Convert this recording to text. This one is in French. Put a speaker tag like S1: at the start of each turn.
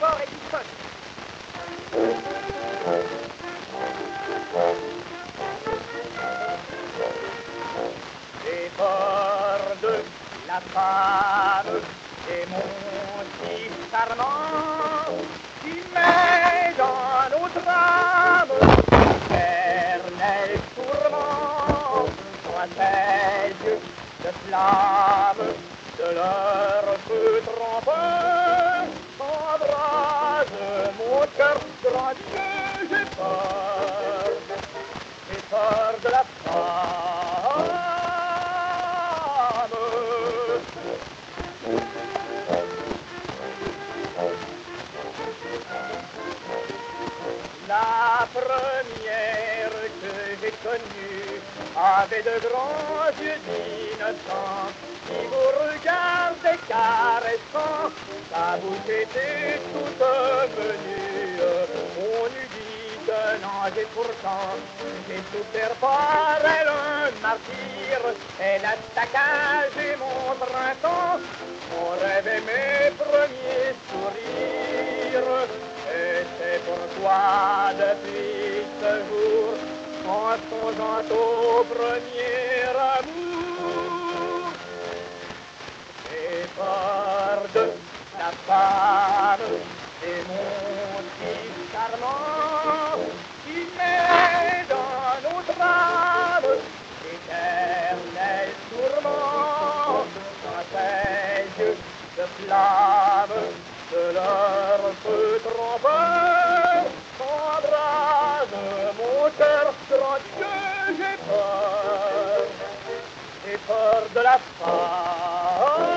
S1: fort et qui sonne. J'ai peur de la femme et mon si charmant qui met dans nos drames l'éternel tourment. Moi ses yeux de flamme de leur feu trempeur embrase mon cœur grand Dieu, j'ai peur de la femme. La première que j'ai connue avait de grands yeux d'innocents qui vous regardaient caressant. Sa bouche était toute menue, on eût dit un ange et pourtant j'ai souffert par elle un martyre. Elle a saccagé mon printemps, mon rêve et mes premiers sourires. Et c'est pourquoi depuis ce jour, en songeant au premier amour, j'ai peur de la femme et mon fils charmant qui met dans nos drames l'éternel tourment. Dans ses yeux de flamme de leur feu trompeur embrase mon cœur grand Dieu, j'ai peur de la femme.